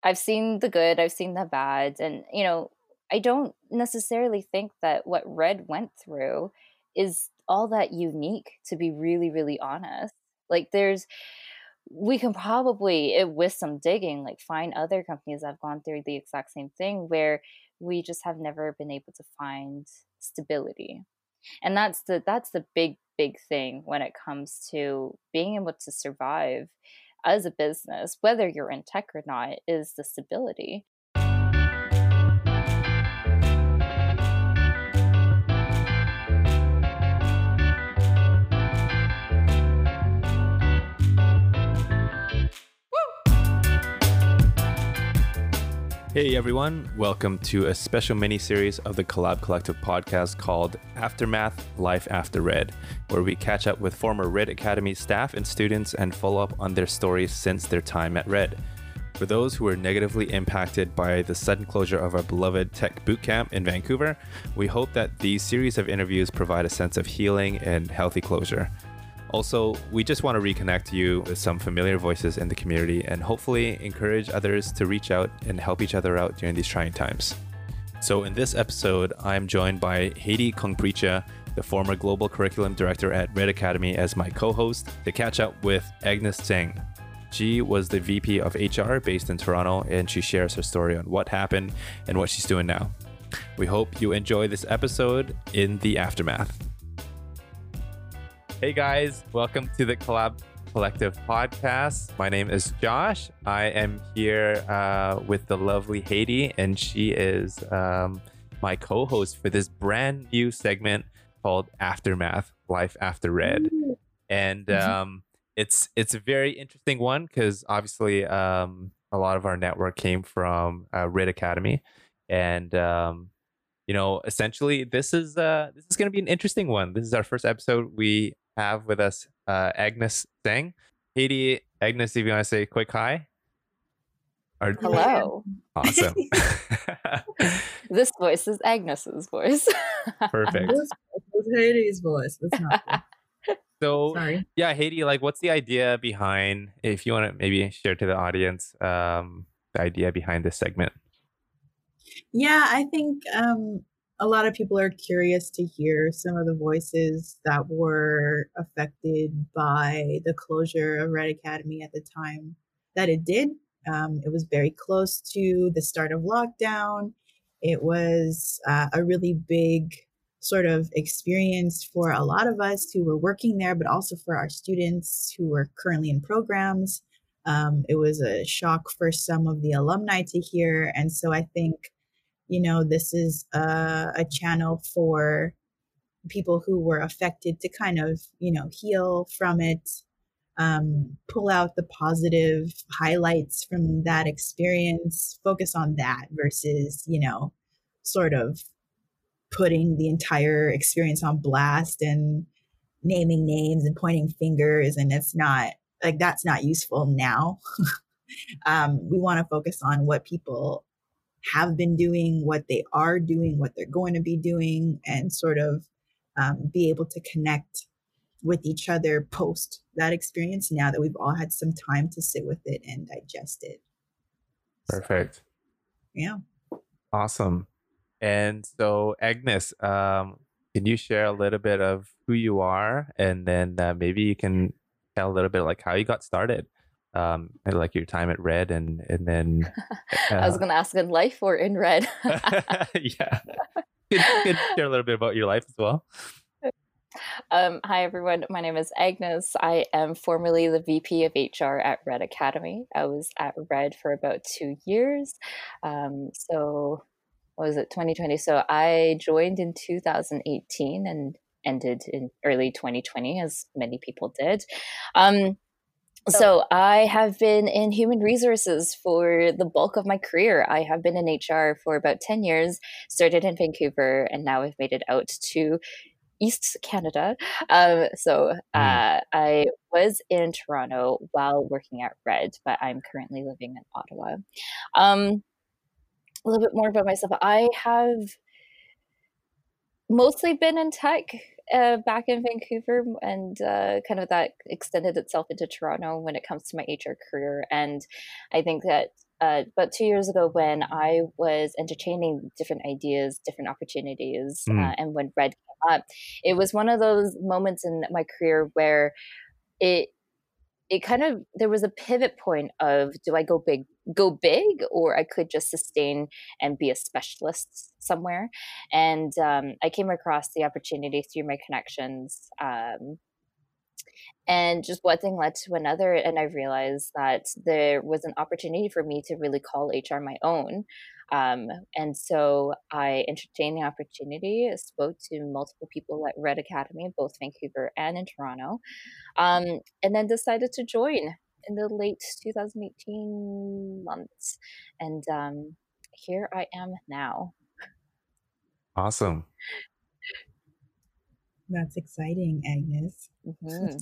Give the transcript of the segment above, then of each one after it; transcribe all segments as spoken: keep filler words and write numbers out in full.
I've seen the good, I've seen the bad, and you know, I don't necessarily think that what Red went through is all that unique, to be really, really honest. Like there's we can probably, eh, with some digging, like find other companies that have gone through the exact same thing where we just have never been able to find stability. And that's the that's the big big thing when it comes to being able to survive as a business, whether you're in tech or not, is the stability. Hey everyone, welcome to a special mini-series of the Collab Collective podcast called Aftermath Life After Red, where we catch up with former Red Academy staff and students and follow up on their stories since their time at Red. For those who were negatively impacted by the sudden closure of our beloved tech bootcamp in Vancouver, we hope that these series of interviews provide a sense of healing and healthy closure. Also, we just want to reconnect you with some familiar voices in the community and hopefully encourage others to reach out and help each other out during these trying times. So in this episode, I'm joined by Heidi Kongpricha, the former Global Curriculum Director at Red Academy, as my co-host to catch up with Agnes Tseng. She was the V P of H R based in Toronto, and she shares her story on what happened and what she's doing now. We hope you enjoy this episode in the aftermath. Hey guys, welcome to the Collab Collective podcast. My name is Josh. I am here uh, with the lovely Heidi, and she is um, my co-host for this brand new segment called Aftermath Life After Red. And um, it's it's a very interesting one because obviously um, a lot of our network came from uh, Red Academy, and um, you know, essentially this is uh, this is going to be an interesting one. This is our first episode. We have with us uh, Agnes Tseng. Heidi, Agnes, if you want to say a quick hi. Or... Hello. Awesome. This voice is Agnes's voice. Perfect. This was Heidi's voice. That's not good. So, Sorry. Yeah, Heidi, like, what's the idea behind, if you want to maybe share to the audience, um, the idea behind this segment? Yeah, I think um, a lot of people are curious to hear some of the voices that were affected by the closure of Red Academy at the time that it did. Um, it was very close to the start of lockdown. It was uh, a really big sort of experience for a lot of us who were working there, but also for our students who were currently in programs. Um, it was a shock for some of the alumni to hear. And so I think You know, this is a, a channel for people who were affected to kind of, you know, heal from it, um, pull out the positive highlights from that experience, focus on that versus, you know, sort of putting the entire experience on blast and naming names and pointing fingers. And it's not like that's not useful now. um, we want to focus on what people have been doing, what they are doing, what they're going to be doing, and sort of um, be able to connect with each other post that experience now that we've all had some time to sit with it and digest it. Perfect. So, yeah. Awesome. And so, Agnes, um, can you share a little bit of who you are, and then uh, maybe you can tell a little bit like how you got started? Um, and like your time at Red, and and then uh, I was going to ask in life or in Red. Yeah, you could share a little bit about your life as well. Um, hi everyone, my name is Agnes. I am formerly the V P of H R at Red Academy. I was at Red for about two years. Um, so what was it, twenty twenty? So I joined in two thousand eighteen and ended in early twenty twenty, as many people did. Um, So I have been in human resources for the bulk of my career. I have been in H R for about ten years, started in Vancouver, and now I've made it out to East Canada. Um, so uh, I was in Toronto while working at Red, but I'm currently living in Ottawa. Um, a little bit more about myself. I have mostly been in tech uh, back in Vancouver, and uh, kind of that extended itself into Toronto when it comes to my H R career. And I think that uh, about two years ago when I was entertaining different ideas, different opportunities, Mm. uh, and when Red came up, it was one of those moments in my career where it it kind of, there was a pivot point of, do I go big, go big, or I could just sustain and be a specialist somewhere. And um, I came across the opportunity through my connections. Um, and just one thing led to another. And I realized that there was an opportunity for me to really call H R my own. Um, and so I entertained the opportunity, spoke to multiple people at Red Academy, both Vancouver and in Toronto, um, and then decided to join in the late two thousand eighteen months. And um, here I am now. Awesome. That's exciting, Agnes. Mm-hmm.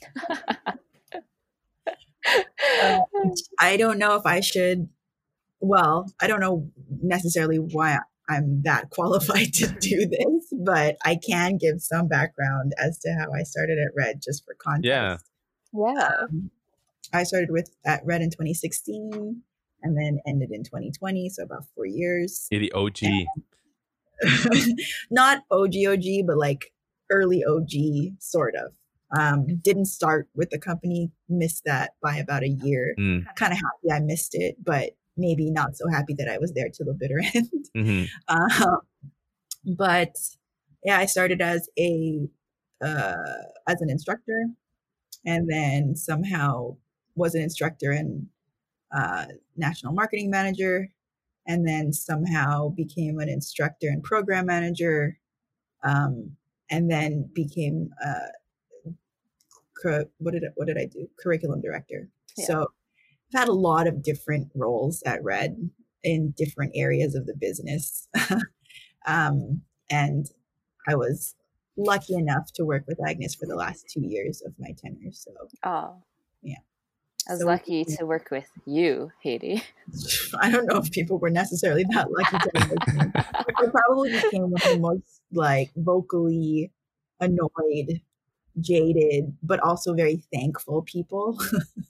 uh, I don't know if I should, well, I don't know necessarily why I'm that qualified to do this, but I can give some background as to how I started at Red, just for context. Yeah. Yeah. Um, I started with at Red in twenty sixteen and then ended in twenty twenty, so about four years. You're the O G. And not O G O G, but like early O G, sort of. Um, didn't start with the company, missed that by about a year. Mm. Kind of happy I missed it, but maybe not so happy that I was there till the bitter end. Mm-hmm. Uh, but yeah, I started as a uh, as an instructor, and then somehow was an instructor and uh, national marketing manager, and then somehow became an instructor and program manager, um, and then became uh, what did what did I do? Curriculum director. Yeah. So I've had a lot of different roles at Red in different areas of the business, um, and I was lucky enough to work with Agnes for the last two years of my tenure. So, oh, yeah. I was so, lucky to work with you, Haiti. I don't know if people were necessarily that lucky to work with me. I probably became one of the most like vocally annoyed, jaded, but also very thankful people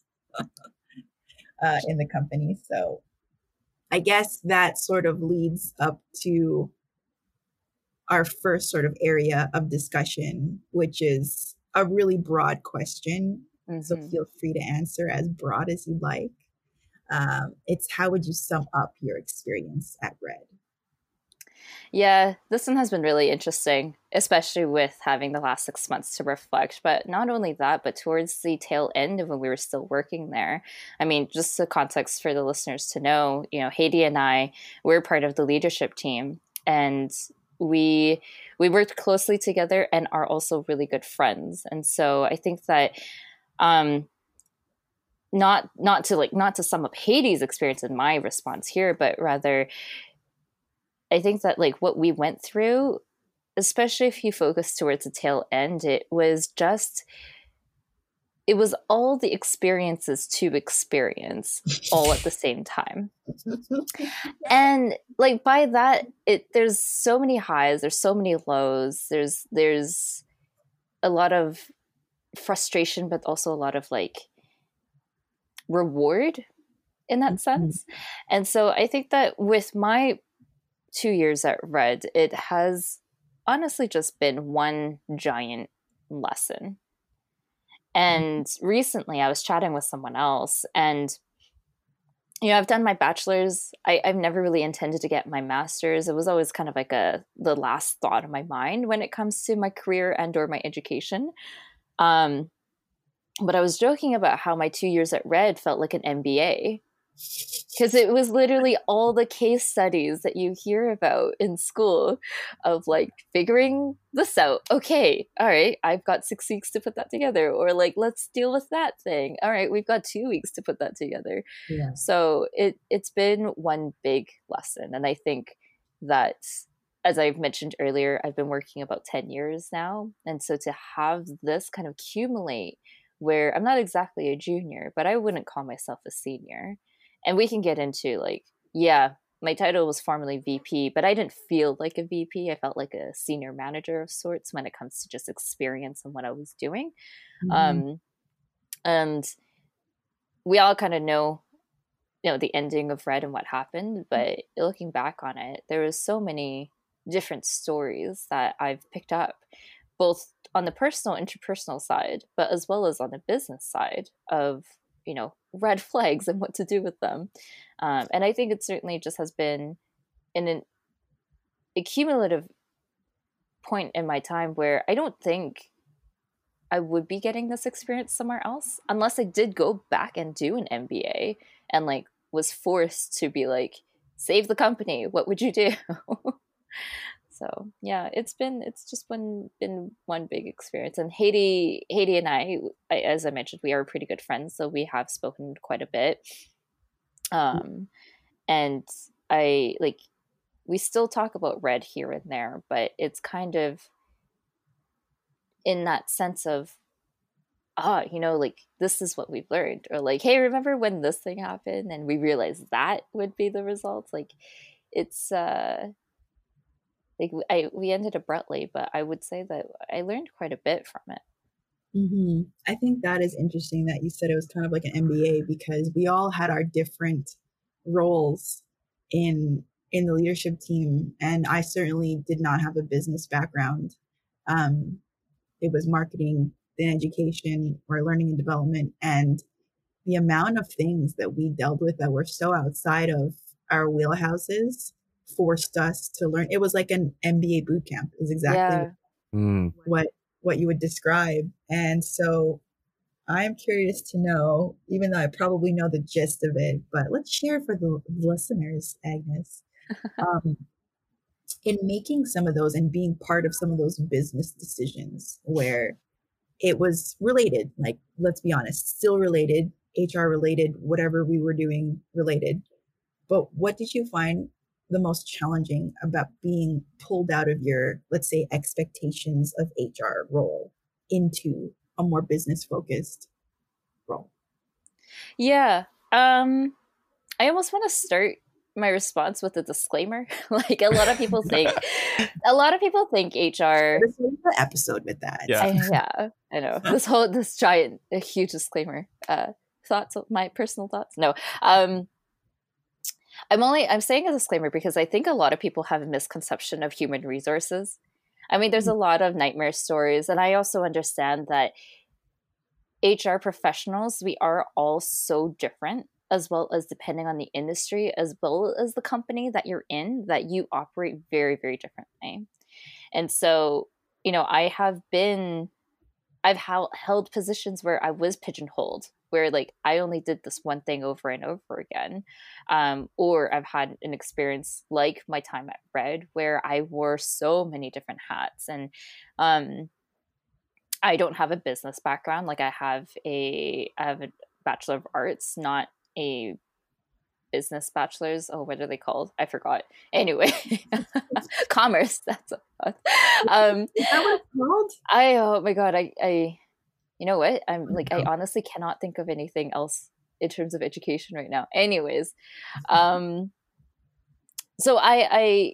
uh, in the company. So I guess that sort of leads up to our first sort of area of discussion, which is a really broad question. Mm-hmm. So feel free to answer as broad as you like. Um, it's how would you sum up your experience at Red? Yeah, this one has been really interesting, especially with having the last six months to reflect. But not only that, but towards the tail end of when we were still working there. I mean, just the context for the listeners to know, you know, Haiti and I were part of the leadership team, and we we worked closely together and are also really good friends. And so I think that um, not not to like not to sum up Haiti's experience in my response here, but rather I think that like what we went through, especially if you focus towards the tail end, it was just, it was all the experiences to experience all at the same time. And like by that, it there's so many highs, there's so many lows, there's there's a lot of frustration, but also a lot of like reward in that sense. And so I think that with my two years at Red, it has honestly just been one giant lesson. And recently I was chatting with someone else, and you know, I've done my bachelor's. I, I've never really intended to get my master's. It was always kind of like a the last thought in my mind when it comes to my career and or my education. Um, but I was joking about how my two years at Red felt like an M B A. Because it was literally all the case studies that you hear about in school of like figuring this out. Okay, all right, I've got six weeks to put that together. Or like, let's deal with that thing. All right, we've got two weeks to put that together. Yeah. So it, it's been one big lesson. And I think that, as I've mentioned earlier, I've been working about ten years now. And so to have this kind of accumulate where I'm not exactly a junior, but I wouldn't call myself a senior. And we can get into like, yeah, my title was formerly V P, but I didn't feel like a V P. I felt like a senior manager of sorts when it comes to just experience and what I was doing. Mm-hmm. Um, and we all kind of know you know, the ending of Red and what happened, but looking back on it, there was so many different stories that I've picked up, both on the personal, interpersonal side, but as well as on the business side of, you know, red flags and what to do with them. Um, and I think it certainly just has been in an accumulative point in my time where I don't think I would be getting this experience somewhere else unless I did go back and do an M B A and like was forced to be like, save the company. What would you do? So yeah, it's been it's just been been one big experience. And Haiti, Haiti and I, I, as I mentioned, we are pretty good friends, so we have spoken quite a bit. Um, and I like we still talk about Red here and there, but it's kind of in that sense of, ah, you know, like this is what we've learned, or like, hey, remember when this thing happened and we realized that would be the results. Like it's uh like I we ended abruptly, but I would say that I learned quite a bit from it. Mm-hmm. I think that is interesting that you said it was kind of like an M B A, because we all had our different roles in in the leadership team, and I certainly did not have a business background. Um, it was marketing, then education, or learning and development, and the amount of things that we dealt with that were so outside of our wheelhouses forced us to learn. It was like an M B A boot camp is exactly Yeah. Mm. what what you would describe. And so I'm curious to know, even though I probably know the gist of it, but let's share for the listeners, Agnes. Um, in making some of those and being part of some of those business decisions where it was related, like, let's be honest, still related, H R related, whatever we were doing related. But what did you find the most challenging about being pulled out of your, let's say, expectations of H R role into a more business focused role? Yeah. Um, I almost want to start my response with a disclaimer. Like a lot of people think, a lot of people think H R. This is the episode with that. Yeah. I, yeah, I know this whole this giant, a huge disclaimer. Uh, thoughts, my personal thoughts. No, um, I'm only I'm saying a disclaimer because I think a lot of people have a misconception of human resources. I mean, there's a lot of nightmare stories, and I also understand that H R professionals, we are all so different, as well as depending on the industry, as well as the company that you're in, that you operate very, very differently. And so, you know, I have been, I've held, held positions where I was pigeonholed, where like I only did this one thing over and over again. Um, or I've had an experience like my time at Red, where I wore so many different hats. And um, I don't have a business background. Like I have a, I have a Bachelor of Arts, not a business bachelor's. Oh, what are they called? I forgot. Anyway, commerce. That's what um, Is that what it's called? I, oh my God, I, I, you know what? I'm like, I honestly cannot think of anything else in terms of education right now. Anyways, um, so I, I,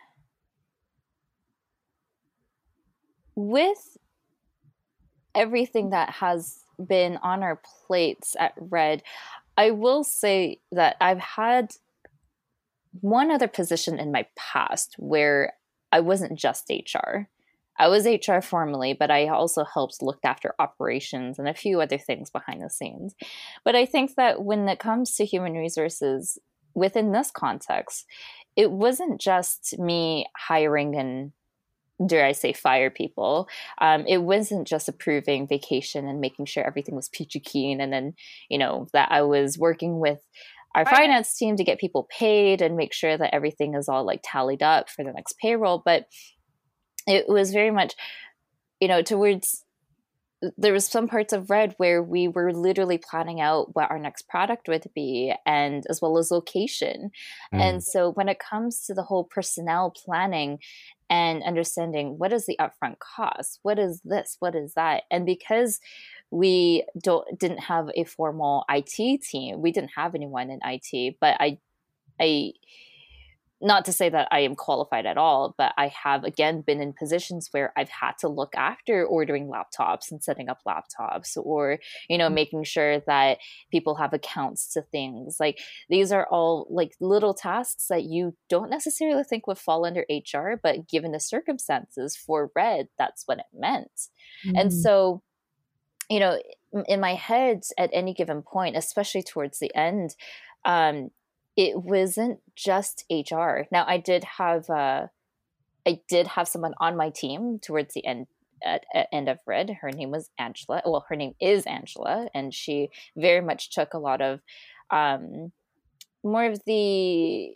with everything that has been on our plates at Red, I will say that I've had one other position in my past where I wasn't just H R. I was H R formally, but I also helped look after operations and a few other things behind the scenes. But I think that when it comes to human resources within this context, it wasn't just me hiring and, dare I say, fire people. Um, it wasn't just approving vacation and making sure everything was peachy keen. And then, you know, that I was working with our finance team to get people paid and make sure that everything is all like tallied up for the next payroll. But it was very much, you know, towards, there was some parts of Red where we were literally planning out what our next product would be, and as well as location. Mm. And so when it comes to the whole personnel planning and understanding what is the upfront cost, what is this, what is that, and because we don't didn't have a formal I T team, we didn't have anyone in I T, but I, I, not to say that I am qualified at all, but I have, again, been in positions where I've had to look after ordering laptops and setting up laptops, or, you know, making sure that people have accounts to things. Like, these are all like little tasks that you don't necessarily think would fall under H R, but given the circumstances for Red, that's what it meant. Mm-hmm. And so, you know, in my head at any given point, especially towards the end, um, it wasn't just H R. Now, I did have uh, I did have someone on my team towards the end at, at end of Red. Her name was Angela. Well, her name is Angela, and she very much took a lot of um, more of the,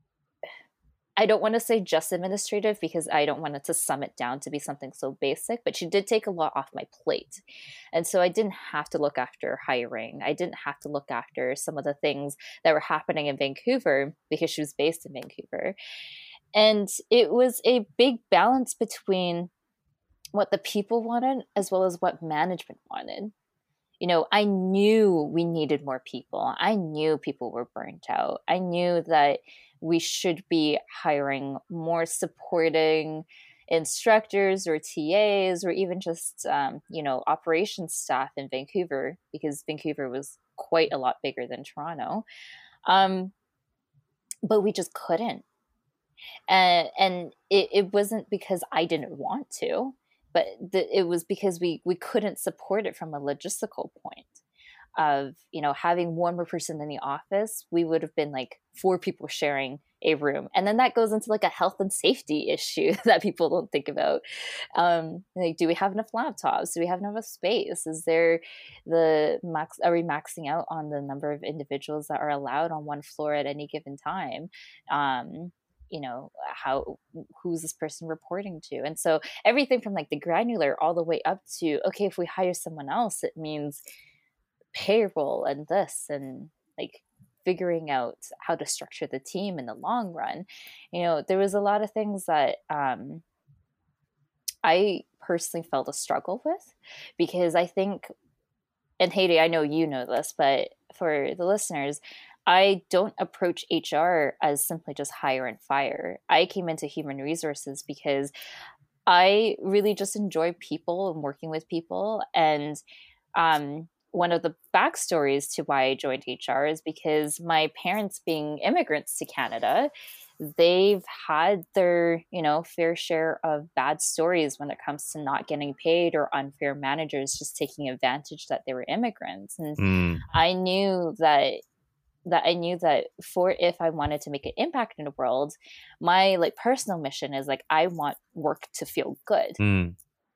I don't want to say just administrative, because I don't want it to sum it down to be something so basic, but she did take a lot off my plate. And so I didn't have to look after hiring. I didn't have to look after some of the things that were happening in Vancouver, because she was based in Vancouver. And it was a big balance between what the people wanted as well as what management wanted. You know, I knew we needed more people. I knew people were burnt out. I knew that we should be hiring more supporting instructors or T As, or even just, um, you know, operations staff in Vancouver, because Vancouver was quite a lot bigger than Toronto. Um, but we just couldn't. And, and it, it wasn't because I didn't want to, but the, it was because we, we couldn't support it from a logistical point of, you know, having one more person in the office. We would have been like four people sharing a room. And then that goes into like a health and safety issue that people don't think about. Um, like, do we have enough laptops? Do we have enough space? Is there the max, are we maxing out on the number of individuals that are allowed on one floor at any given time? Um, you know, how, who's this person reporting to? And so everything from like the granular all the way up to, okay, if we hire someone else, it means payroll and this, and like figuring out how to structure the team in the long run. You know, there was a lot of things that um, I personally felt a struggle with, because I think, and Haiti, I know you know this, but for the listeners, I don't approach H R as simply just hire and fire. I came into human resources because I really just enjoy people and working with people. And um, one of the backstories to why I joined H R is because my parents, being immigrants to Canada, they've had their, you know, fair share of bad stories when it comes to not getting paid, or unfair managers just taking advantage that they were immigrants. And mm. I knew that that I knew that for, if I wanted to make an impact in the world, my like personal mission is like, I want work to feel good. Mm.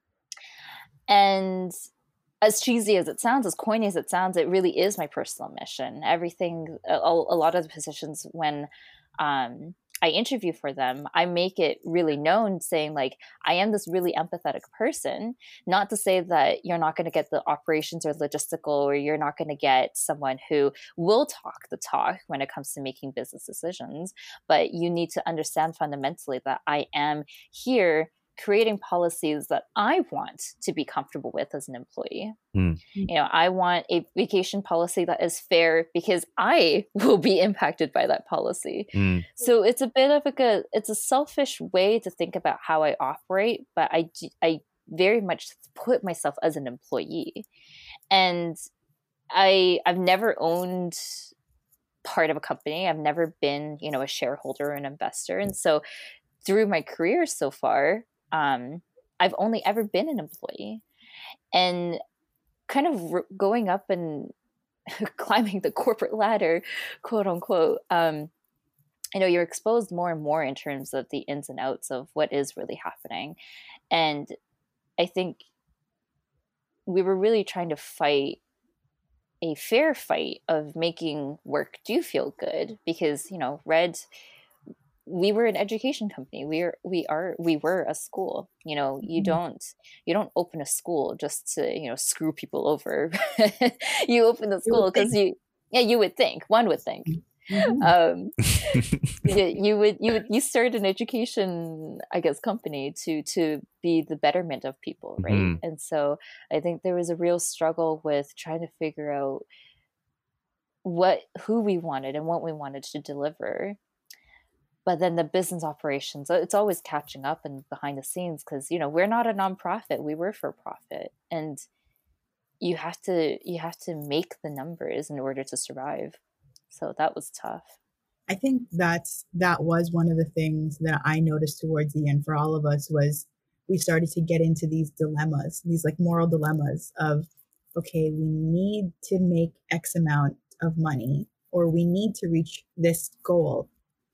And as cheesy as it sounds, as corny as it sounds, it really is my personal mission. Everything, a, a lot of the positions when um, I interview for them, I make it really known, saying like, I am this really empathetic person. Not to say that you're not going to get the operations or logistical, or you're not going to get someone who will talk the talk when it comes to making business decisions, but you need to understand fundamentally that I am here creating policies that I want to be comfortable with as an employee. Mm. You know, I want a vacation policy that is fair, because I will be impacted by that policy. Mm. So it's a bit of like a, it's a selfish way to think about how I operate, but I, I very much put myself as an employee. And I, I've never owned part of a company. I've never been, you know, a shareholder or an investor. And so through my career so far, Um, I've only ever been an employee, and kind of r- going up and climbing the corporate ladder, quote unquote, um, you know, you're exposed more and more in terms of the ins and outs of what is really happening. And I think we were really trying to fight a fair fight of making work do feel good, because, you know, Red, we were an education company. We are, we are, we were a school. You know, you mm-hmm. don't, you don't open a school just to, you know, screw people over. You open the school because you, yeah, you would think, one would think, mm-hmm. um, you, you would, you would, you start an education, I guess, company to, to be the betterment of people. Right. Mm-hmm. And so I think there was a real struggle with trying to figure out what, who we wanted and what we wanted to deliver. but then the business operations, it's always catching up and behind the scenes, because, you know, we're not a nonprofit, we were for profit, and you have to you have to make the numbers in order to survive. So that was tough. I think that's that was one of the things that I noticed towards the end for all of us, was we started to get into these dilemmas, these like moral dilemmas of, okay, we need to make X amount of money, or we need to reach this goal.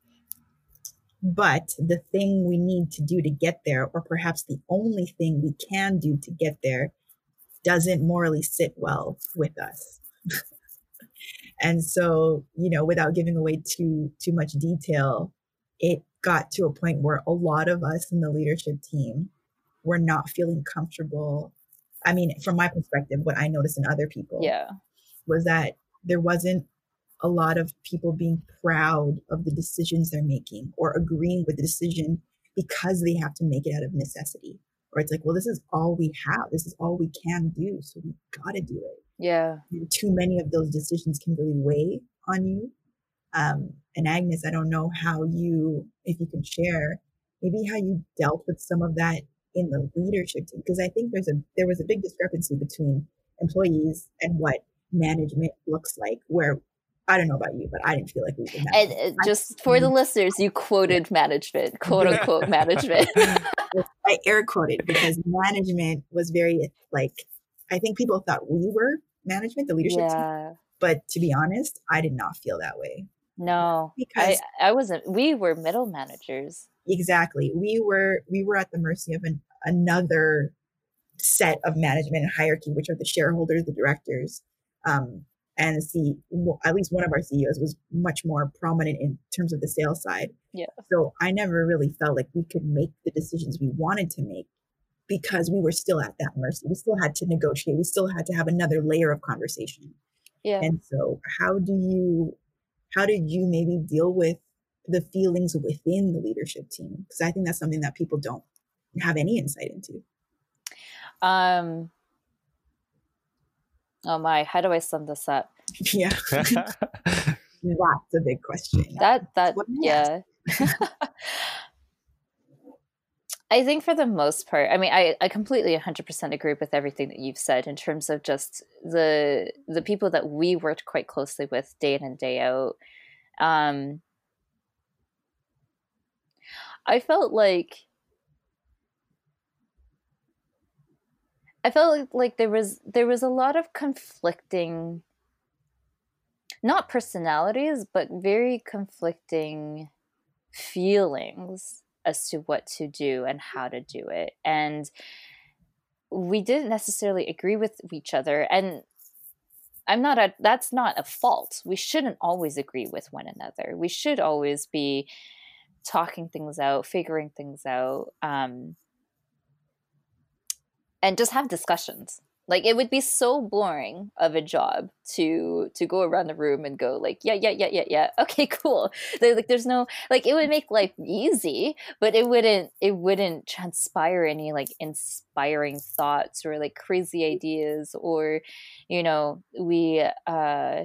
But the thing we need to do to get there, or perhaps the only thing we can do to get there, doesn't morally sit well with us. And so, you know, without giving away too too much detail, it got to a point where a lot of us in the leadership team were not feeling comfortable. I mean, from my perspective, what I noticed in other people yeah. was that there wasn't a lot of people being proud of the decisions they're making or agreeing with the decision because they have to make it out of necessity. Or it's like, well, this is all we have. This is all we can do. So we got to do it. Yeah. And too many of those decisions can really weigh on you. Um, and Agnes, I don't know how you, if you can share, maybe how you dealt with some of that in the leadership team. Because I think there's a there was a big discrepancy between employees and what management looks like, where I don't know about you, but I didn't feel like we were management. And uh, just for the listeners, you quoted management, quote unquote management. I air quoted because management was very, like, I think people thought we were management, the leadership yeah. team. But to be honest, I did not feel that way. No, because I, I wasn't. We were middle managers. Exactly. We were we were at the mercy of an, another set of management and hierarchy, which are the shareholders, the directors. Um, and see, at least one of our C E Os was much more prominent in terms of the sales side. Yeah. So I never really felt like we could make the decisions we wanted to make because we were still at that mercy. We still had to negotiate. We still had to have another layer of conversation. Yeah. And so how do you, how did you maybe deal with the feelings within the leadership team? Because I think that's something that people don't have any insight into. Um. Oh my, how do I sum this up? Yeah. That's a big question. That, that, yeah. I think for the most part, I mean, I, I completely one hundred percent agree with everything that you've said in terms of just the the people that we worked quite closely with day in and day out. Um, I felt like I felt like there was there was a lot of conflicting, not personalities, but very conflicting feelings as to what to do and how to do it. And we didn't necessarily agree with each other. And I'm not a, that's not a fault. We shouldn't always agree with one another. We should always be talking things out, figuring things out, um, and just have discussions. Like, it would be so boring of a job to to go around the room and go like, yeah, yeah, yeah, yeah, yeah. Okay, cool. There, like, there's no, like, it would make life easy, but it wouldn't it wouldn't transpire any like inspiring thoughts or like crazy ideas, or, you know, we uh,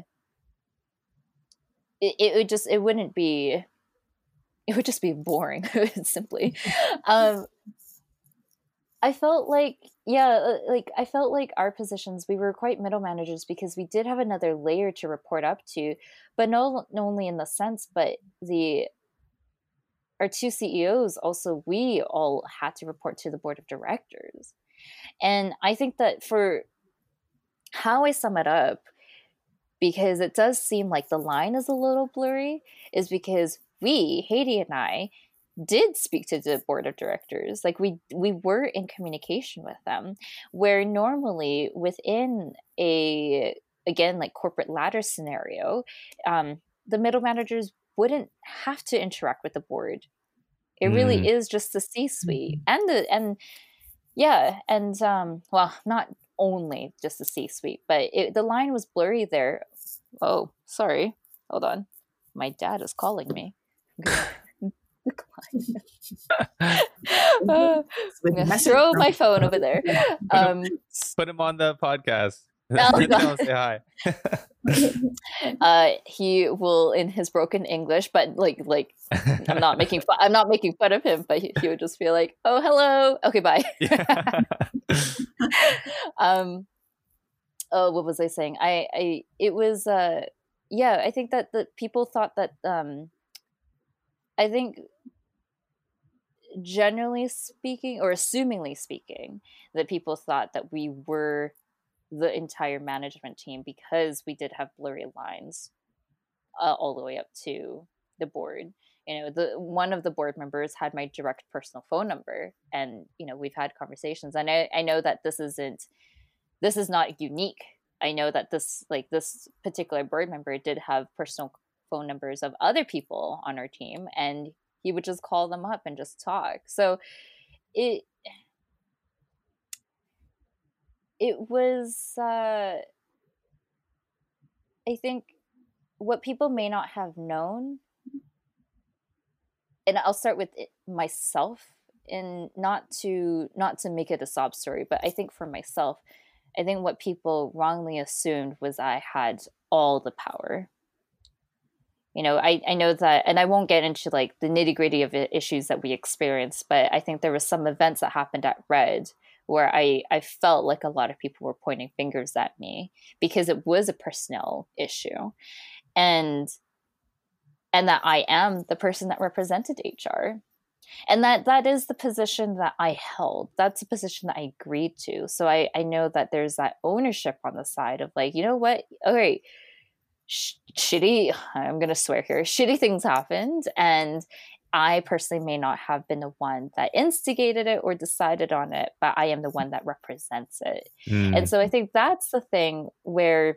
it, it would just it wouldn't be it would just be boring simply. Um, I felt like, yeah, like I felt like our positions, we were quite middle managers because we did have another layer to report up to, but no, not only in the sense, but the, our two C E Os also, we all had to report to the board of directors. And I think that for how I sum it up, because it does seem like the line is a little blurry, is because we, Haiti and I, did speak to the board of directors. Like, we we were in communication with them, where normally within a, again, like corporate ladder scenario, um, the middle managers wouldn't have to interact with the board. It mm. really is just the C-suite and the and yeah and um well, not only just the C-suite, but it, the line was blurry there. Oh, sorry, hold on, my dad is calling me. uh, I'm gonna throw my phone over there. Um, put him on the podcast. Oh, Tell him God. say hi. uh, he will, in his broken English, but like, like I'm not making fun. I'm not making fun of him, but he, he would just be like, "Oh, hello. Okay, bye." Yeah. um, oh, what was I saying? I, I, it was, uh, yeah. I think that the people thought that, um, I think, generally speaking, or assumingly speaking, that people thought that we were the entire management team because we did have blurry lines uh, all the way up to the board. You know, the one of the board members had my direct personal phone number, and you know, we've had conversations. And I, I know that this isn't this is not unique. I know that this like this particular board member did have personal phone numbers of other people on our team, and he would just call them up and just talk. So it it was uh, I think what people may not have known, and I'll start with it, myself, and not to not to make it a sob story, but I think for myself, I think what people wrongly assumed was I had all the power. You know, I, I know that, and I won't get into like the nitty gritty of the issues that we experienced, but I think there was some events that happened at Red where I, I felt like a lot of people were pointing fingers at me because it was a personnel issue. And and that I am the person that represented H R. And that that is the position that I held. That's the position that I agreed to. So I, I know that there's that ownership on the side of like, you know what? Okay, sh- shitty, I'm going to swear here, shitty things happened. And I personally may not have been the one that instigated it or decided on it, but I am the one that represents it. Mm. And so I think that's the thing where,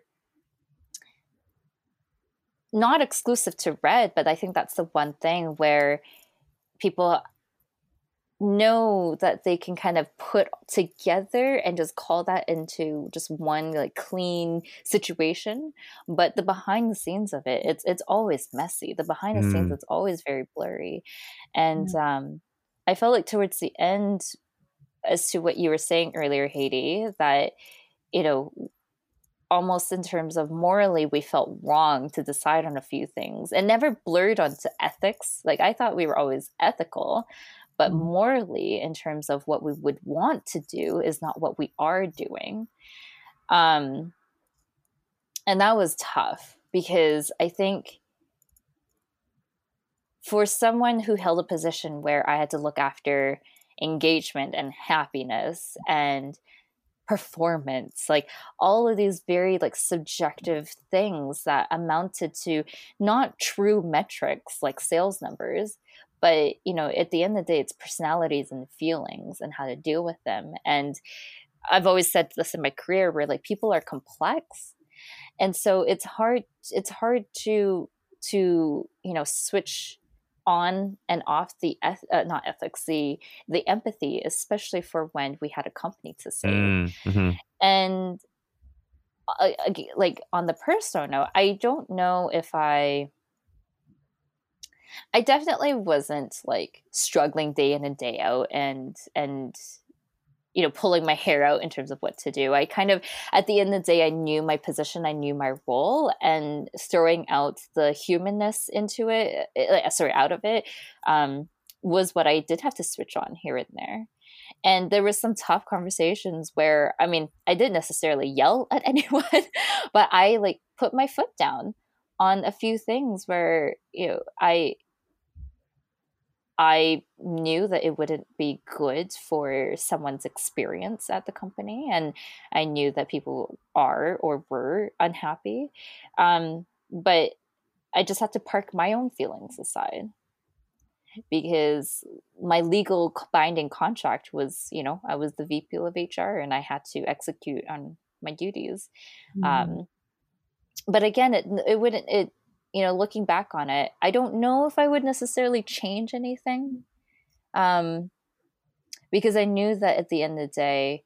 not exclusive to Red, but I think that's the one thing where people know that they can kind of put together and just call that into just one like clean situation, but the behind the scenes of it, it's it's always messy. The behind the mm. scenes, it's always very blurry. And mm. um I felt like towards the end, as to what you were saying earlier, Haiti, that you know, almost in terms of morally, we felt wrong to decide on a few things and never blurred onto ethics. Like I thought we were always ethical, but mm. morally, in terms of what we would want to do, is not what we are doing. Um, and that was tough because I think for someone who held a position where I had to look after engagement and happiness and performance, like all of these very like subjective things that amounted to not true metrics like sales numbers, but you know, at the end of the day, it's personalities and feelings and how to deal with them. And I've always said this in my career, where like people are complex, and so it's hard it's hard to to you know switch on and off the eth- uh, not ethics, the the empathy, especially for when we had a company to save. Mm-hmm. And uh, like on the personal note, I don't know if I I definitely wasn't like struggling day in and day out and and you know, pulling my hair out in terms of what to do. I kind of, at the end of the day, I knew my position, I knew my role, and throwing out the humanness into it, it sorry, out of it, um, was what I did have to switch on here and there. And there was some tough conversations where, I mean, I didn't necessarily yell at anyone, but I like put my foot down on a few things where, you know, I, I knew that it wouldn't be good for someone's experience at the company. And I knew that people are or were unhappy. Um, but I just had to park my own feelings aside, because my legal binding contract was, you know, I was the V P of H R and I had to execute on my duties. Mm-hmm. Um, but again, it, it wouldn't, it, you know, looking back on it, I don't know if I would necessarily change anything, um, because I knew that at the end of the day,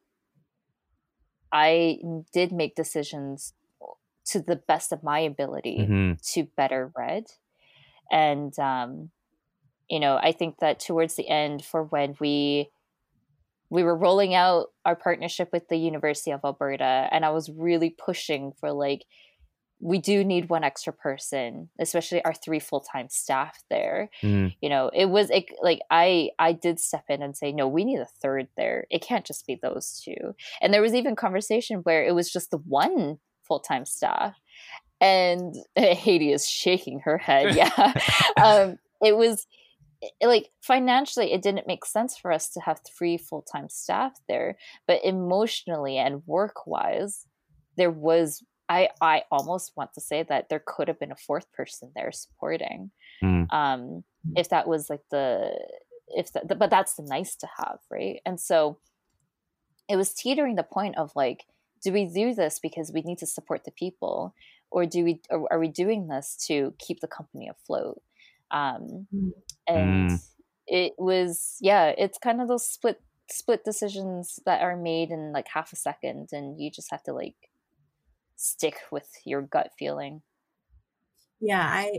I did make decisions to the best of my ability mm-hmm. to better Red. And, um, you know, I think that towards the end, for when we we were rolling out our partnership with the University of Alberta, and I was really pushing for like, we do need one extra person, especially our three full-time staff there. Mm. You know, it was it, like I I did step in and say, no, we need a third there. It can't just be those two. And there was even conversation where it was just the one full-time staff, and Haiti is shaking her head. Yeah, um, it was it, like financially, it didn't make sense for us to have three full-time staff there, but emotionally and work-wise, there was. I, I almost want to say that there could have been a fourth person there supporting, Mm. um, if that was like the, if the, but that's the nice to have, right? And so it was teetering the point of like, do we do this because we need to support the people, or do we, or are we doing this to keep the company afloat? Um, and Mm. it was, yeah, it's kind of those split split decisions that are made in like half a second, and you just have to like stick with your gut feeling. Yeah, I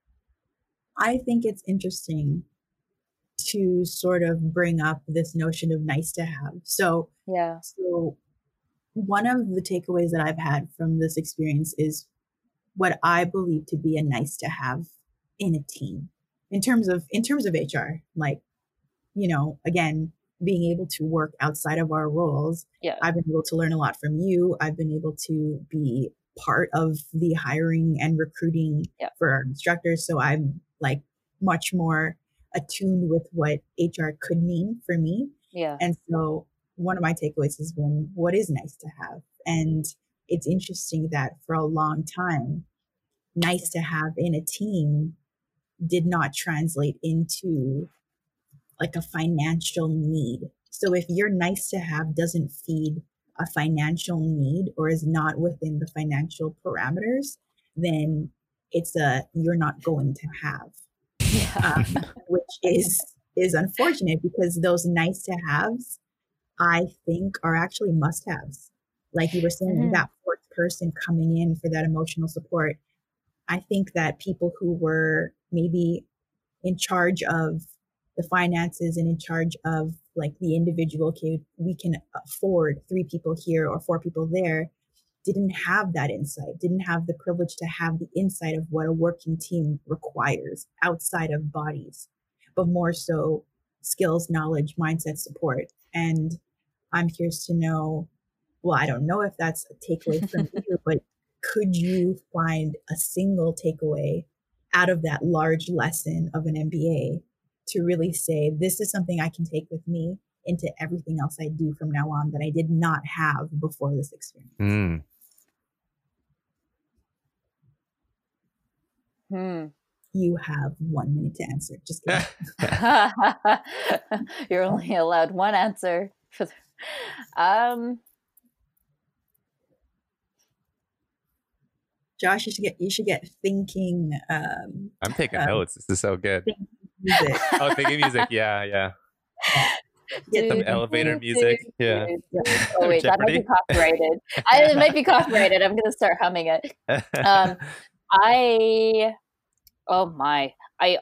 I think it's interesting to sort of bring up this notion of nice to have. So Yeah. So one of the takeaways that I've had from this experience is what I believe to be a nice to have in a team. In terms of in terms of H R, like, you know, again, being able to work outside of our roles. Yeah. I've been able to learn a lot from you. I've been able to be part of the hiring and recruiting yeah. for our instructors. So I'm like much more attuned with what H R could mean for me. Yeah. And so one of my takeaways has been what is nice to have. And it's interesting that for a long time, nice to have in a team did not translate into like a financial need. So if your nice to have doesn't feed a financial need or is not within the financial parameters, then it's a you're not going to have, yeah. um, which is is unfortunate because those nice to haves, I think, are actually must haves. Like you were saying, mm-hmm. that fourth person coming in for that emotional support. I think that people who were maybe in charge of the finances and in charge of like the individual, okay, we can afford three people here or four people there, didn't have that insight, didn't have the privilege to have the insight of what a working team requires outside of bodies, but more so skills, knowledge, mindset, support. And I'm curious to know, well, I don't know if that's a takeaway from you, but could you find a single takeaway out of that large lesson of an M B A to really say, this is something I can take with me into everything else I do from now on that I did not have before this experience? Mm. Hmm. You have one minute to answer. Just kidding. You're only allowed one answer. For the, um, Josh, you should get you should get thinking. Um, I'm taking uh, notes. This is so good. Thinking music. Oh, thinking music. Yeah, yeah. Get some elevator music. Yeah. Oh wait, that might be copyrighted. I, it might be copyrighted. I'm gonna start humming it. Um, I. Oh my! I.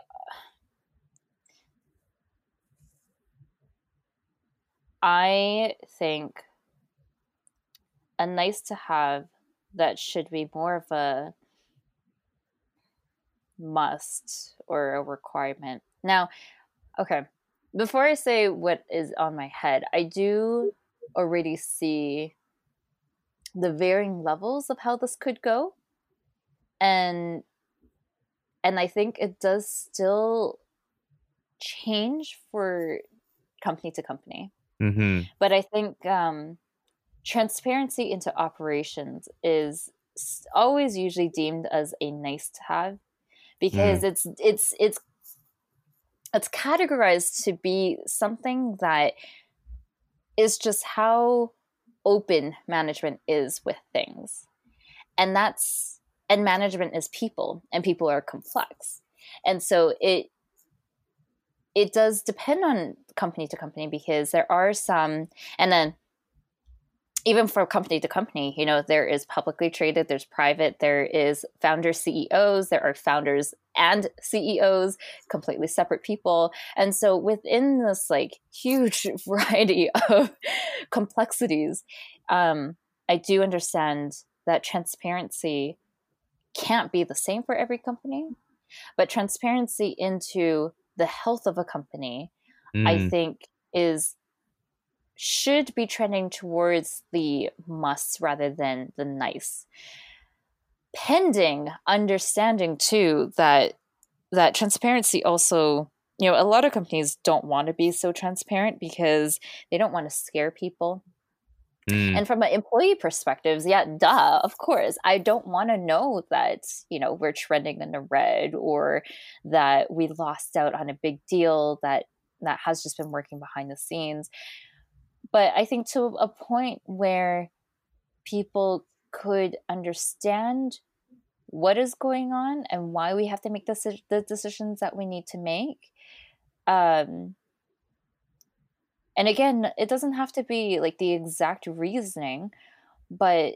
I think a nice to have that should be more of a must or a requirement. Now, okay, before I say what is on my head, I do already see the varying levels of how this could go. And and I think it does still change for company to company. Mm-hmm. But I think um, transparency into operations is always usually deemed as a nice to have, because mm. it's it's it's it's categorized to be something that is just how open management is with things. And that's and management is people, and people are complex. And so it it does depend on company to company, because there are some, and then even for company to company, you know, there is publicly traded, there's private, there is founder C E Os, there are founders and C E Os, completely separate people. And so within this like huge variety of complexities, um, I do understand that transparency can't be the same for every company, but transparency into the health of a company, mm. I think is should be trending towards the musts rather than the nice. Pending understanding too that that transparency also, you know, a lot of companies don't want to be so transparent because they don't want to scare people. Mm. And from an employee perspective, yeah, duh, of course, I don't want to know that, you know, we're trending in the red or that we lost out on a big deal that that has just been working behind the scenes. But I think to a point where people could understand what is going on and why we have to make the, the decisions that we need to make. Um, and again, it doesn't have to be like the exact reasoning, but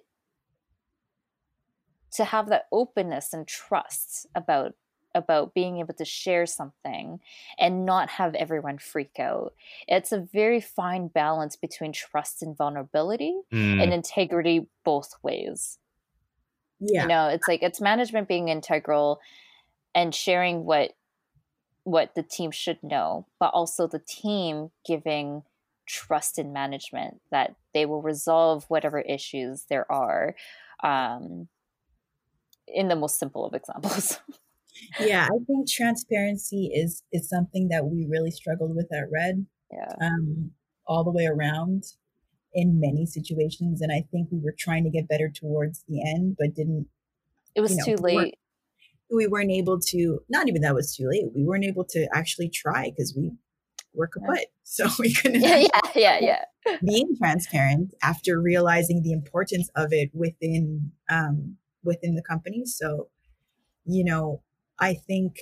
to have that openness and trust about about being able to share something and not have everyone freak out. It's a very fine balance between trust and vulnerability mm. and integrity both ways. Yeah. You know, it's like it's management being integral and sharing what what the team should know, but also the team giving trust in management that they will resolve whatever issues there are, um, in the most simple of examples. Yeah, I think transparency is is something that we really struggled with at Red, yeah, um, all the way around in many situations. And I think we were trying to get better towards the end, but didn't. It was you know, too late. We weren't, we weren't able to, not even that was too late. We weren't able to actually try because we were kaput. Yeah. So we couldn't. Yeah, yeah, yeah, yeah. Being transparent after realizing the importance of it within um, within the company. So, you know, I think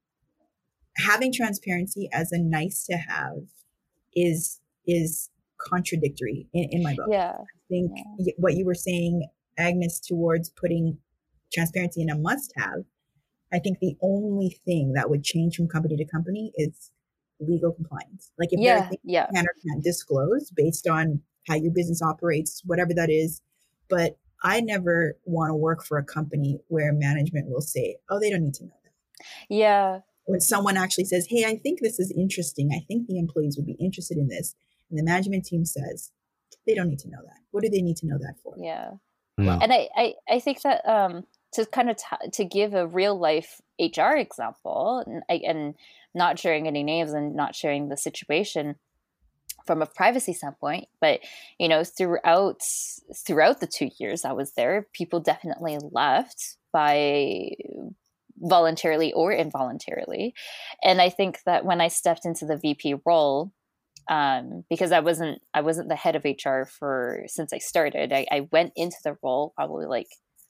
having transparency as a nice to have is is contradictory in, in my book. Yeah. I think yeah. what you were saying, Agnes, towards putting transparency in a must have, I think the only thing that would change from company to company is legal compliance. Like if yeah, there are things yeah. you can or can't disclose based on how your business operates, whatever that is. But I never want to work for a company where management will say, oh, they don't need to know that. Yeah. When someone actually says, hey, I think this is interesting. I think the employees would be interested in this. And the management team says, they don't need to know that. What do they need to know that for? Yeah. Wow. And I, I, I think that um, to kind of t- to give a real life H R example and, and not sharing any names and not sharing the situation from a privacy standpoint, but you know, throughout throughout the two years I was there, people definitely left by voluntarily or involuntarily. And I think that when I stepped into the V P role, um, because I wasn't I wasn't the head of H R for since I started, I, I went into the role probably like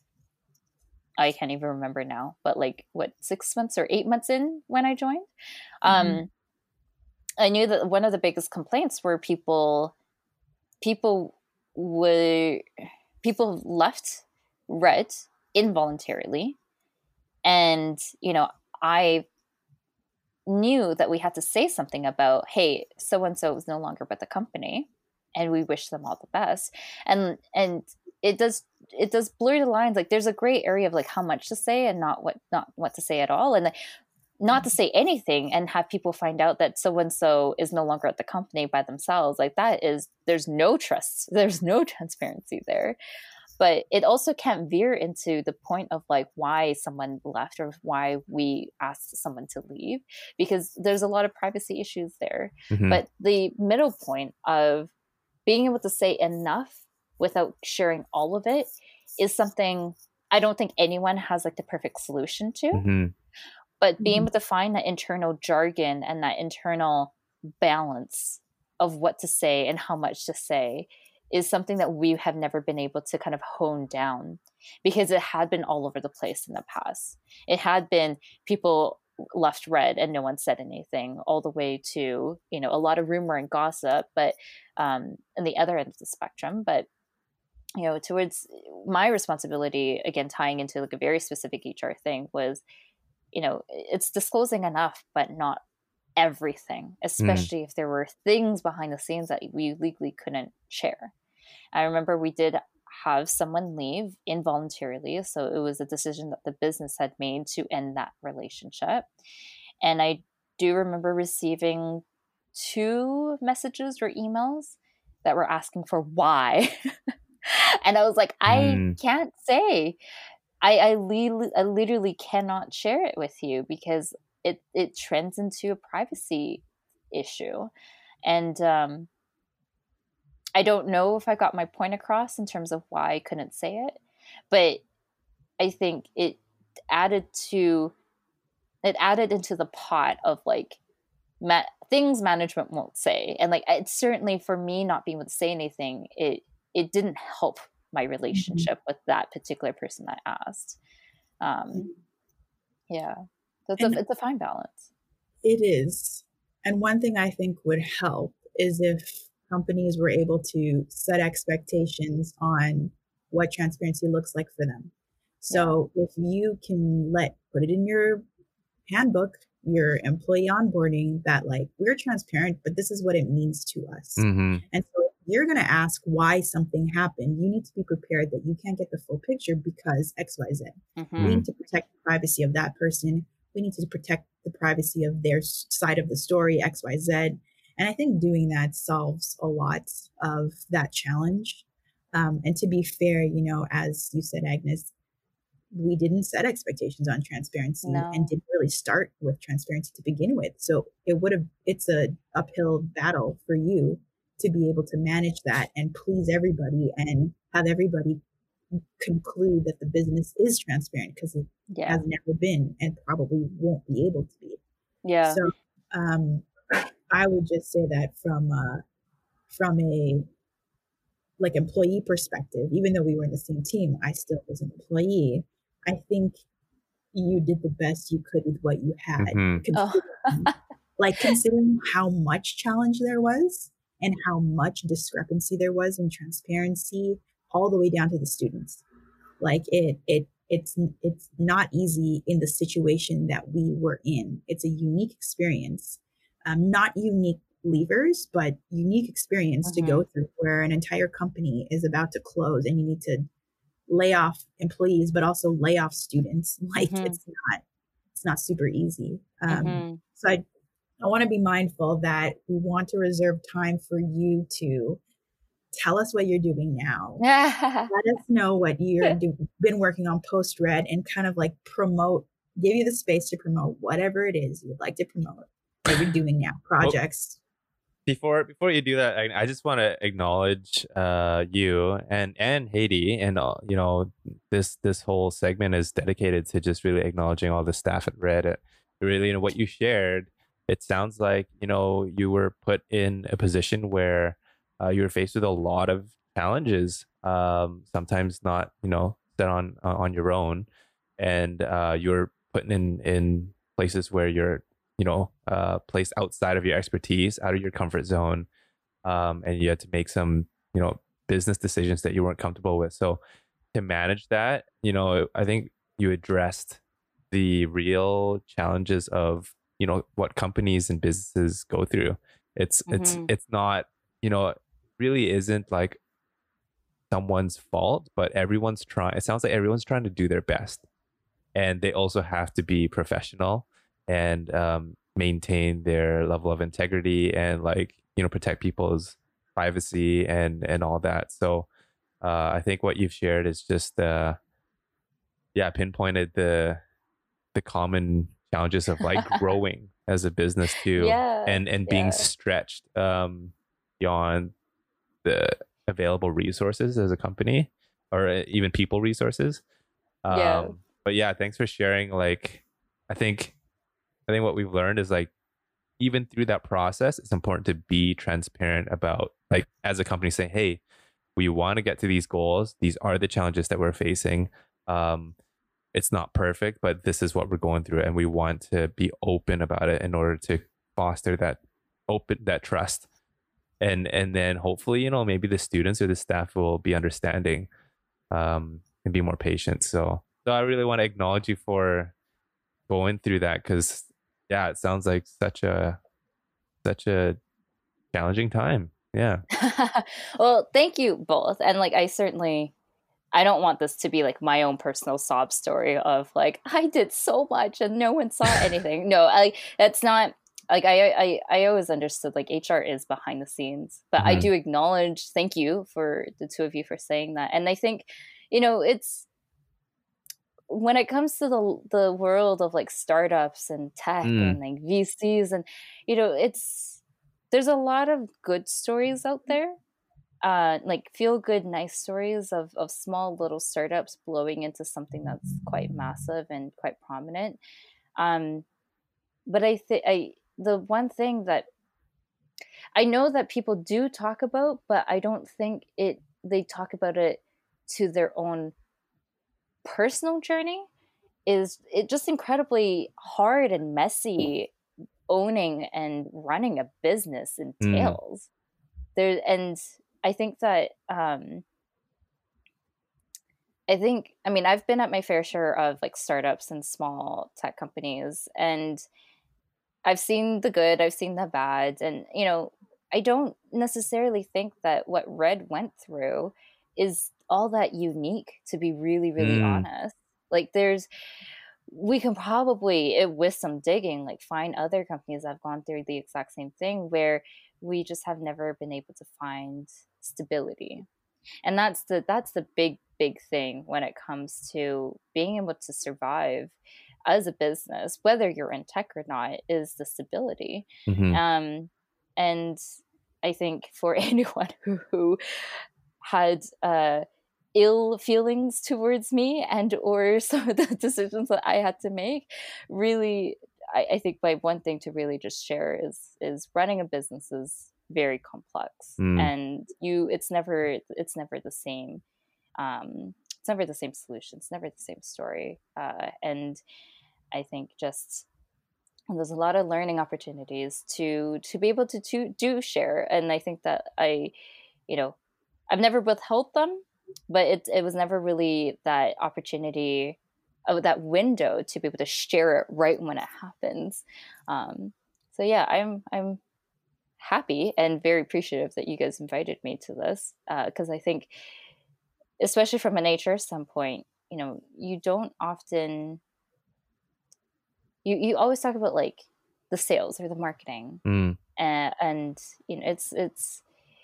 I can't even remember now, but like what six months or eight months in when I joined. Mm-hmm. Um, I knew that one of the biggest complaints were people, people were, people left Red involuntarily. And, you know, I knew that we had to say something about, hey, so-and-so is no longer with the company and we wish them all the best. And, and it does, it does blur the lines. Like there's a gray area of like how much to say and not what, not what to say at all. And not to say anything and have people find out that so-and-so is no longer at the company by themselves. Like that is, there's no trust. There's no transparency there. But it also can't veer into the point of like why someone left or why we asked someone to leave, because there's a lot of privacy issues there. Mm-hmm. But the middle point of being able to say enough without sharing all of it is something I don't think anyone has like the perfect solution to. Mm-hmm. But being able to find that internal jargon and that internal balance of what to say and how much to say is something that we have never been able to kind of hone down, because it had been all over the place in the past. It had been people left Red and no one said anything, all the way to, you know, a lot of rumor and gossip, but um, on the other end of the spectrum. But you know, towards my responsibility, again, tying into like a very specific H R thing was, you know, it's disclosing enough, but not everything, especially mm. if there were things behind the scenes that we legally couldn't share. I remember we did have someone leave involuntarily. So it was a decision that the business had made to end that relationship. And I do remember receiving two messages or emails that were asking for why. And I was like, I mm. can't say. I I, le- I literally cannot share it with you because it, it trends into a privacy issue. And um, I don't know if I got my point across in terms of why I couldn't say it, but I think it added to, it added into the pot of like ma- things management won't say. And like, it's certainly for me not being able to say anything, it, it didn't help my relationship mm-hmm. with that particular person that asked. Um, yeah. So it's a, it's a fine balance. It is. And one thing I think would help is if companies were able to set expectations on what transparency looks like for them. So yeah. if you can let, put it in your handbook, your employee onboarding that like, we're transparent, but this is what it means to us. Mm-hmm. And so if you're going to ask why something happened, you need to be prepared that you can't get the full picture because X, Y, Z. Mm-hmm. We need to protect the privacy of that person. We need to protect the privacy of their side of the story, X, Y, Z. And I think doing that solves a lot of that challenge. Um, and to be fair, you know, as you said, Agnes, we didn't set expectations on transparency no. and didn't really start with transparency to begin with. So it would have, it's a uphill battle for you to be able to manage that and please everybody and have everybody conclude that the business is transparent because it yeah. has never been and probably won't be able to be. Yeah. So um, I would just say that from uh, from a like employee perspective, even though we were in the same team, I still was an employee. I think you did the best you could with what you had. Mm-hmm. Considering, oh. like considering how much challenge there was and how much discrepancy there was in transparency, all the way down to the students. Like it, it, it's, it's not easy in the situation that we were in. It's a unique experience, um, not unique leavers, but unique experience mm-hmm. to go through where an entire company is about to close and you need to lay off employees, but also lay off students. Like mm-hmm. it's not, it's not super easy. Um, mm-hmm. So I, I want to be mindful that we want to reserve time for you to tell us what you're doing now. Let us know what you're do, been working on post-Red and kind of like promote, give you the space to promote whatever it is you would like to promote that you're doing now, projects. Well, before before you do that, I, I just want to acknowledge uh, you and and Haiti, and uh, you know this this whole segment is dedicated to just really acknowledging all the staff at Red. It, really, you know what you shared. It sounds like you know you were put in a position where Uh, you were faced with a lot of challenges, um, sometimes not, you know, set on uh, on your own, and uh, you're put in in places where you're, you know, uh, placed outside of your expertise, out of your comfort zone, um, and you had to make some, you know, business decisions that you weren't comfortable with. So to manage that, you know, I think you addressed the real challenges of, you know, what companies and businesses go through. It's mm-hmm. it's it's not, you know, really isn't like someone's fault, but everyone's trying. It sounds like everyone's trying to do their best, and they also have to be professional and um, maintain their level of integrity and like you know protect people's privacy and and all that. So uh, I think what you've shared is just uh, yeah pinpointed the the common challenges of like growing as a business too, yeah, and and being yeah. stretched um, beyond the available resources as a company or even people resources. Um, yeah. But yeah, thanks for sharing. Like, I think, I think what we've learned is like, even through that process, it's important to be transparent about like, as a company saying, hey, we want to get to these goals. These are the challenges that we're facing. Um, it's not perfect, but this is what we're going through. And we want to be open about it in order to foster that open, that trust. and and then hopefully, you know, maybe the students or the staff will be understanding, um, and be more patient. So, so I really want to acknowledge you for going through that, because yeah, it sounds like such a such a challenging time. Yeah. Well, thank you both. And like, I certainly, I don't want this to be like my own personal sob story of like, I did so much and no one saw anything. No, I, that's not like, I, I, I always understood like H R is behind the scenes, but I Mhm. do acknowledge, thank you for the two of you for saying that. And I think, you know, it's, when it comes to the the world of like startups and tech Mm. and like V Cs, and you know, it's, there's a lot of good stories out there, uh like feel good nice stories of of small little startups blowing into something that's quite massive and quite prominent. um but I think I the one thing that I know that people do talk about, but I don't think it they talk about it to their own personal journey, is it just incredibly hard and messy owning and running a business Mm. entails. There, and I think that um I think, I mean, I've been at my fair share of like startups and small tech companies, and I've seen the good, I've seen the bad, and you know, I don't necessarily think that what Red went through is all that unique, to be really, really Mm. honest. Like there's, we can probably, it, with some digging, like find other companies that have gone through the exact same thing where we just have never been able to find stability. And that's the that's the big big thing when it comes to being able to survive as a business, whether you're in tech or not, is the stability. Mhm. um and I think for anyone who, who had uh ill feelings towards me and or some of the decisions that I had to make, really, I, I think my one thing to really just share is is running a business is very complex, Mm. and you it's never it's never the same. um it's never the same solution, it's never the same story. Uh and I think just there's a lot of learning opportunities to to be able to, to do share, and I think that I, you know, I've never withheld them, but it it was never really that opportunity, of that window to be able to share it right when it happens. Um, so yeah, I'm I'm happy and very appreciative that you guys invited me to this, because uh, I think, especially from an H R standpoint, you know, you don't often, you you always talk about like the sales or the marketing, Mm. and, and you know, it's it's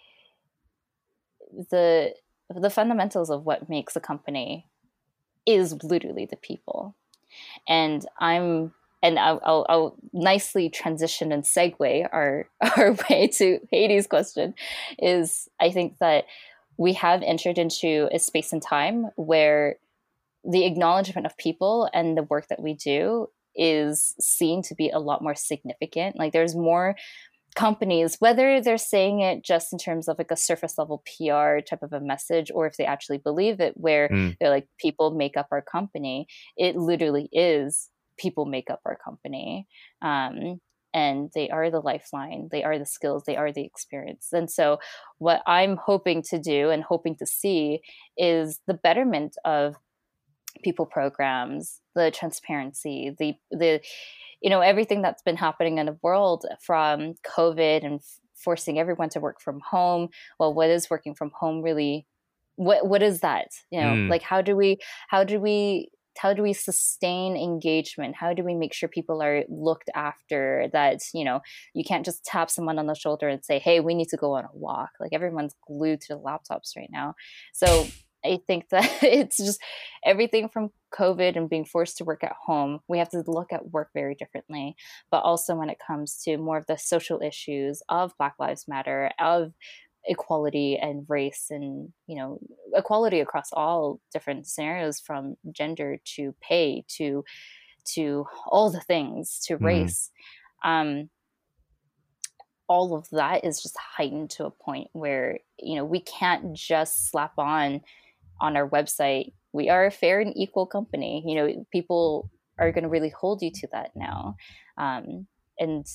the the fundamentals of what makes a company is literally the people. And I'm and I'll, I'll, I'll nicely transition and segue our our way to Hades' question. Is I think that we have entered into a space and time where the acknowledgement of people and the work that we do is seen to be a lot more significant. Like there's more companies, whether they're saying it just in terms of like a surface level P R type of a message, or if they actually believe it, where Mm. they're like, people make up our company. It literally is, people make up our company. Um, and they are the lifeline, they are the skills, they are the experience. And so what I'm hoping to do and hoping to see is the betterment of people programs, the transparency, the the you know, everything that's been happening in the world, from COVID and f- forcing everyone to work from home. Well, what is working from home really? What what is that? You know, Mm. like how do we how do we how do we sustain engagement? How do we make sure people are looked after? That, you know, you can't just tap someone on the shoulder and say, "Hey, we need to go on a walk." Like everyone's glued to the laptops right now. So I think that it's just everything from COVID and being forced to work at home. We have to look at work very differently. But also when it comes to more of the social issues of Black Lives Matter, of equality and race, and, you know, equality across all different scenarios, from gender to pay to to all the things, to Mm. race. Um, all of that is just heightened to a point where, you know, we can't just slap on on our website, we are a fair and equal company. You know, people are going to really hold you to that now. Um, and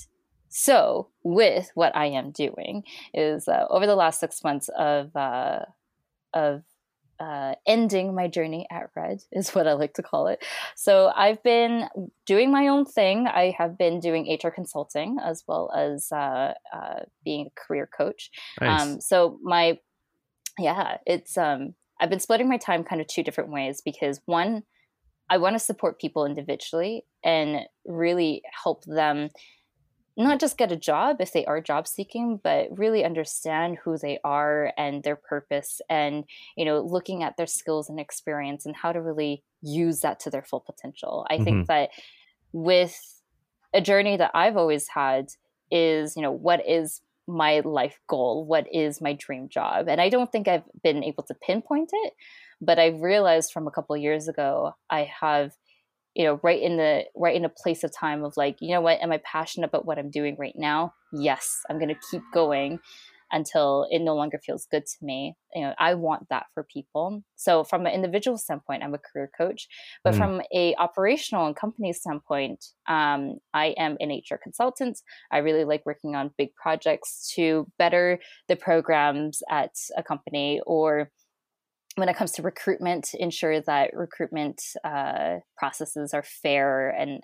so with what I am doing is uh, over the last six months of uh, of uh, ending my journey at Red is what I like to call it. So I've been doing my own thing. I have been doing H R consulting as well as uh, uh, being a career coach. Nice. Um, so my, yeah, it's, um, I've been splitting my time kind of two different ways because one, I want to support people individually and really help them not just get a job if they are job seeking, but really understand who they are and their purpose and, you know, looking at their skills and experience and how to really use that to their full potential. I mm-hmm. think that with a journey that I've always had is, you know, what is my life goal? What is my dream job? And I don't think I've been able to pinpoint it, but I've realized from a couple of years ago, I have, you know, right in the right in a place of time of like, you know what, am I passionate about what I'm doing right now? Yes, I'm going to keep going until it no longer feels good to me. You know, I want that for people. So from an individual standpoint, I'm a career coach, but mm. from a operational and company standpoint, um, I am an H R consultant. I really like working on big projects to better the programs at a company, or when it comes to recruitment, ensure that recruitment uh, processes are fair and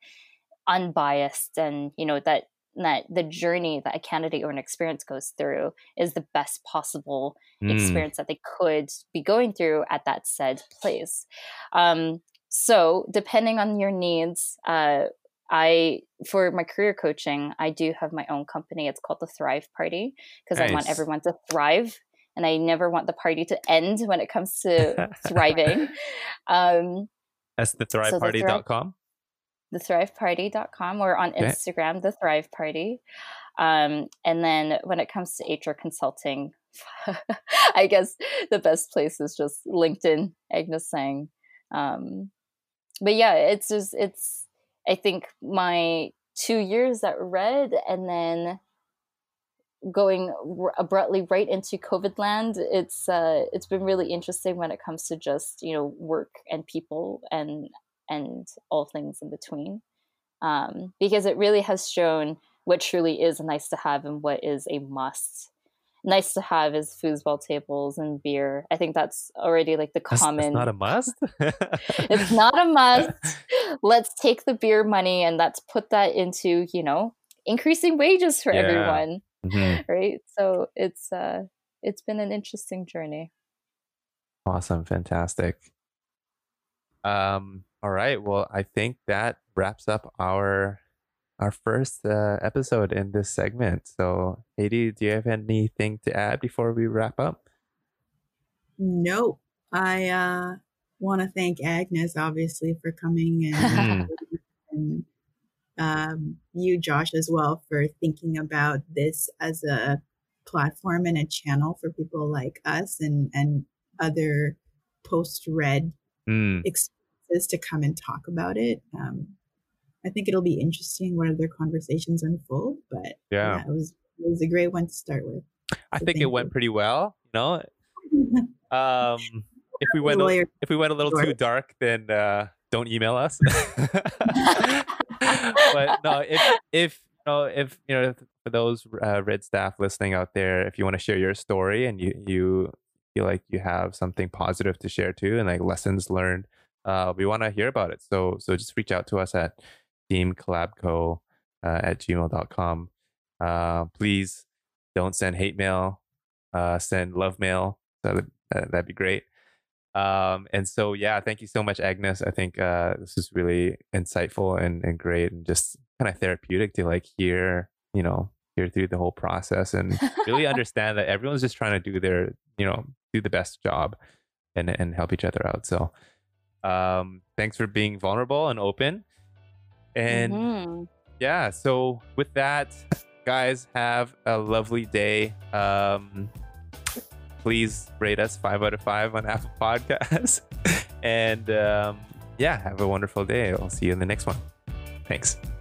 unbiased, and you know that that the journey that a candidate or an experience goes through is the best possible mm. experience that they could be going through at that said place. Um, so, depending on your needs, uh, I for my career coaching, I do have my own company. It's called the Thrive Party because nice. I want everyone to thrive. And I never want the party to end when it comes to thriving. Um, That's the thrive party dot com? The thrive party dot com, or on okay. Instagram, The Thrive Party. Um, and then when it comes to H R consulting, I guess the best place is just LinkedIn, Agnes Sang. Um, but yeah, it's just, it's, I think my two years at Red and then going r- abruptly right into COVID land, it's uh, it's been really interesting when it comes to just, you know, work and people and and all things in between, um, because it really has shown what truly is nice to have and what is a must. Nice to have is foosball tables and beer. I think that's already like the that's, common. That's not a must. It's not a must. Let's take the beer money and let's put that into, you know, increasing wages for yeah. everyone. Mm-hmm. Right. So it's uh it's been an interesting journey. Awesome. Fantastic. Um, all right. Well, I think that wraps up our our first uh, episode in this segment. So Haiti, do you have anything to add before we wrap up? No. I uh want to thank Agnes obviously for coming and, and Um, you, Josh, as well, for thinking about this as a platform and a channel for people like us and, and other post-Red mm. experiences to come and talk about it. Um, I think it'll be interesting when other conversations unfold, but yeah, yeah it was it was a great one to start with. I so think it went you. pretty well. You know, um, if we went a, if we went a little sure. too dark, then uh, don't email us. But no, if if you know if you know for those uh, Red staff listening out there, if you want to share your story and you you feel like you have something positive to share too and like lessons learned, uh, we want to hear about it. So so just reach out to us at teamcollabco uh, at gmail dot com. Uh, please don't send hate mail. Uh, send love mail. So that, that'd be great. Um, and so, yeah, thank you so much, Agnes. I think uh, this is really insightful and, and great and just kind of therapeutic to like hear, you know, hear through the whole process and really understand that everyone's just trying to do their, you know, do the best job and, and help each other out. So um, thanks for being vulnerable and open. And mm-hmm. yeah, so with that, guys, have a lovely day. Um, Please rate us five out of five on Apple Podcasts. And um, yeah, have a wonderful day. I'll see you in the next one. Thanks.